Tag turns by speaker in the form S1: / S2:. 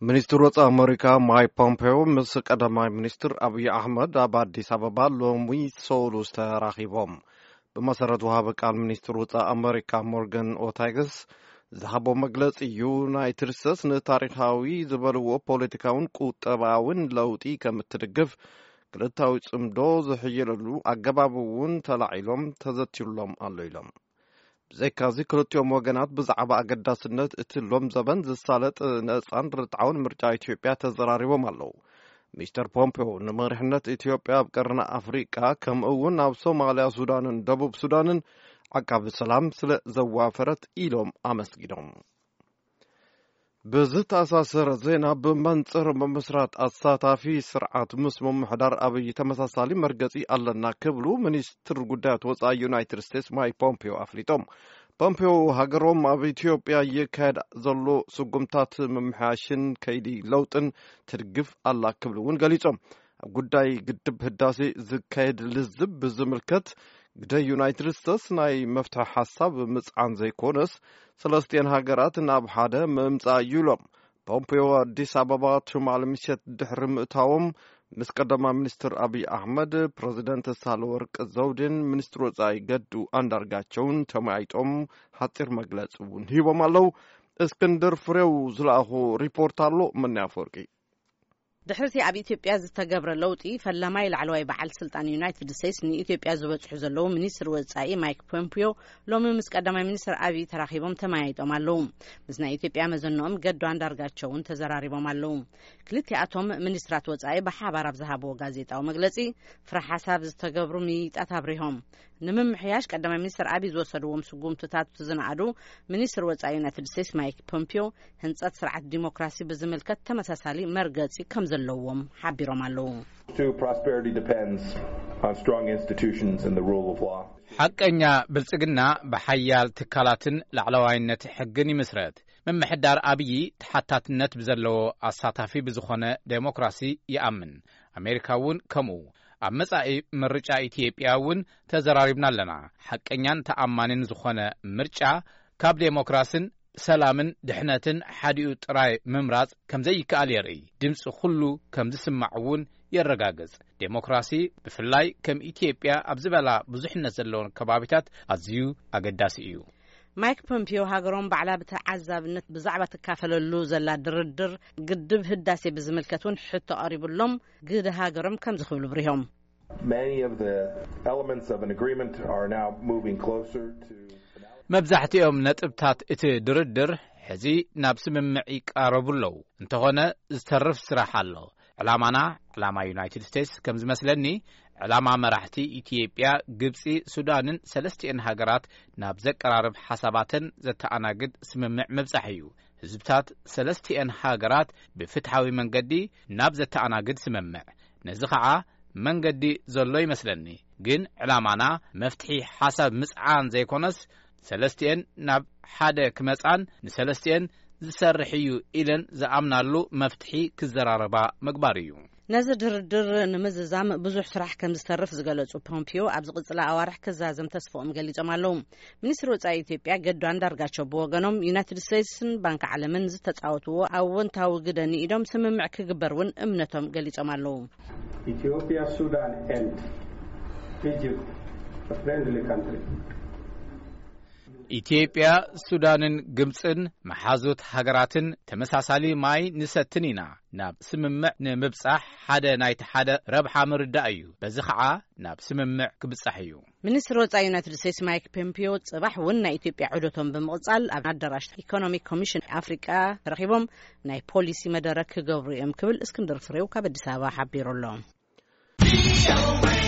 S1: ሚኒስትር ወጻኢ አሜሪካ ማይክ ፖምፔዮ ምስ ቀዳማይ ሚኒስትር አብይ አህመድ ኣብ አዲስ አበባ ሎሚ ሶሉስ ተራኺቦም ብመሰረት ወሃበ ቃል ሚኒስትር ወጻኢ አሜሪካ ሞርጋን ኦርታገስ ዝሃቦ መግለጺ ዩናይትድ ስቴትስ ንታሪኻዊ ዝበልዎ ፖለቲካውን ቁጠባውን ለውጢ ከምትድግፍ ክልታዊ ጽምዶ ዝሕየለሉ አገባብ እውን ተላዒሎም ተዘቲሎም ኣሎ ኢሎም ብዘይካዚ ክልቲኦም ወገናት ብዛዕባ አገዳስነት እቲ ሎም ዘበን ዝሳለጥ ነጻን ርትዓውን ምርጫ ኢትዮጵያ ተዘራሪቦም ኣለዉ ሚስተር ፖምፔዮ ንመሪሕነት ኢትዮጵያ ኣብ ቀርኒ ኣፍሪቃ ከምኡ እውን ኣብ ሶማልያ ሱዳንን ደቡብ ሱዳንን ዓቃቢ ሰላም ስለ ዘዋፈረት ኢሎም ኣመስጊኖም ብዝተኣሳሰረ ዜና ብመንጽር ምምስራት ኣሳታፊ ስርዓት ምስ ምምሕዳር ኣብይ ተመሳሳሊ መርገጺ ኣለና ክብሉ ሚኒስትር ጉዳያት ወጻኢ ዩናይትድ ስቴትስ ማይክ ፖምፔዮ ኣፍሊጦም ፖምፔዮ ሃገሮም ኣብ ኢትዮጵያ ይካየድ ዘሎ ስጉምታት ምምሕያሽን ከይዲ ለውጥን ትድግፍ ኣላ ክብሉ እውን ገሊጾም ኣብ ጉዳይ ግድብ ህዳሴ ዝካየድ ልዝብ ብዝምልከት ግደ ዩናይትድ ስቴትስ ናይ መፍትሒ ሓሳብ ምጽዓን ዘይኮነስ ሰለስቲአን ሃገራት ናብ ሓደ ምምጻእ ይብሎም ፖምፔዮ አዲስ አበባ ትማል ምሸት ድሕሪ ምእታዎም ምስ ቀዳማይ ሚኒስትር አብይ አህመድ ፕሬዚደንት ሳህለወርቅ ዘውዴን ሚኒስትር ወጻኢ ገዱ አንዳርጋቸውን ተማይጦም ሓፂር መግለጺ እውን ሂቦም ኣለዉ እስክንድር ፍሬው ዝለኣኹ ሪፖርት ኣሎ መናፈርቂ
S2: ድሕርቲ ኣብ ኢትዮጵያ ዝተገብረ ለውጢ ፈላማይ ላዕለዋይ በዓል ስልጣን ዩናይትድ ስቴትስ ንኢትዮጵያ ዝበጽሑ ዘለዉ ሚኒስትር ወጻኢ ማይክ ፖምፔዮ ሎሚ ምስ ቀዳማይ ሚኒስትር አብይ ተራኺቦም ተማያይጦም ኣለዉ ምስ ናይ ኢትዮጵያ መዘንኦም ገዱ አንዳርጋቸውን ተዘራሪቦም ኣለዉ ክልቲኣቶም ሚኒስትራት ወጻኢ ብሓባር ኣብ ዝሃብዎ ጋዜጣዊ መግለጺ ፍረ ሓሳብ ዝተገብሩ ሚጣት ኣብሪሆም ንምምሕያሽ ቀዳማይ ሚኒስትር አብይ ዝወሰድዎም ስጉምትታት ዝነኣዱ ሚኒስትር ወጻኢ ዩናይትድ ስቴትስ ማይክ ፖምፔዮ ህንጸት ስርዓት ዲሞክራሲ ብዝምልከት ተመሳሳሊ መርገጺ ከም ዘለዎም ሓቢሮም ኣለዉ
S3: ሓቀኛ ብልጽግና ብሓያል ትካላትን ላዕለዋይነት ሕግን ይምስረት ምምሕዳር አብይ ተሓታትነት ብዘለዎ ኣሳታፊ ብዝኾነ ዴሞክራሲ ይኣምን ኣሜሪካ እውን ከምኡ ኣብ መጻኢ ምርጫ ኢትዮጵያ እውን ተዘራሪብና ኣለና ሓቀኛን ተኣማንን ዝኾነ ምርጫ ካብ ዴሞክራስን ሰላምን ድሕነትን ሓዲኡ ጥራይ ምምራጽ ከም ዘይከኣል የርኢ ድምፂ ኩሉ ከም ዝስማዕ እውን የረጋግጽ ዴሞክራሲ ብፍላይ ከም ኢትዮጵያ ኣብ ዝበላ ብዙሕነት ዘለዎን ከባቢታት ኣዝዩ ኣገዳሲ እዩ
S2: ማይክ ፖምፔዮ ሃገሮም ባዕላ ብተዓዛብነት ብዛዕባ ትካፈለሉ ዘላ ድርድር ግድብ ህዳሴ ብዝምልከት እውን ሕቶ ቀሪቡሎም ግደ ሃገሮም ከም ዝኽብሉ ብሪሆም
S4: Many of the elements of an agreement are now moving closer to
S3: መብዛሕትኦም ነጥብታት እቲ ድርድር ሕዚ ናብ ስምምዕ ይቃረቡ ኣለዉ እንተኾነ ዝተርፍ ስራሕ ኣሎ ዕላማ ዩናይትድ ስቴትስ ከም ዝመስለኒ ዕላማ መራሕቲ ኢትዮጵያ ግብፂ ሱዳንን ሰለስቲአን ሃገራት ናብ ዘቀራርብ ሓሳባትን ዘተኣናግድ ስምምዕ ምብጻሕ እዩ ህዝብታት ሰለስቲአን ሃገራት ብፍትሓዊ መንገዲ ናብ ዘተኣናግድ ስምምዕ ነዚ ከዓ መንገዲ ዘሎ ይመስለኒ ግን ዕላማና መፍትሒ ሓሳብ ምጽዓን ዘይኮነስ ሰለስቲአን ናብ ሓደ ክመጻን ንሰለስቲአን ዝሰርሕ እዩ ኢለን ዝኣምናሉ መፍትሒ ክዘራረባ ምግባር እዩ
S2: ነዚ ድርድር ንምዝዛም ብዙሕ ስራሕ ከም ዝተርፍ ዝገለጹ ፖምፔዮ ኣብ ዝቕጽላ ኣዋርሕ ክዛዘም ተስፎኦም ገሊጾም ኣለዉ ሚኒስትር ወጻኢ ኢትዮጵያ ገዱ አንዳርጋቸው ብወገኖም ዩናይትድ ስቴትስን ባንኪ ዓለምን ዝተጻወትዎ ኣወንታዊ ግደ ንኢዶም ስምምዕ ክግበር እውን እምነቶም ገሊጾም ኣለዉ
S5: ኢትዮጵያ ሱዳን and Egypt a friendly country
S3: ኢትዮጵያ ሱዳንን ግብፅን መሓዙት ሃገራትን ተመሳሳሊ ማይ ንሰትን ኢና ናብ ስምምዕ ንምብጻሕ ሓደ ናይቲ ሓደ ረብሓ ምርዳእ እዩ በዚ ከዓ ናብ ስምምዕ ክብጻሕ እዩ
S2: ሚኒስትር ወጻኢ ዩናይትድ ስቴትስ ማይክ ፖምፔዮ ጽባሕ እውን ናይ ኢትዮጵያ ዕዶቶም ብምቕጻል ኣብ ኣዳራሽ ኢኮኖሚክ ኮሚሽን ኣፍሪቃ ተረኺቦም ናይ ፖሊሲ መደረ ክገብሩ እዮም ክብል እስክንድር ፍሬው ካብ ኣዲስ ኣበባ ሓቢሩ ኣሎ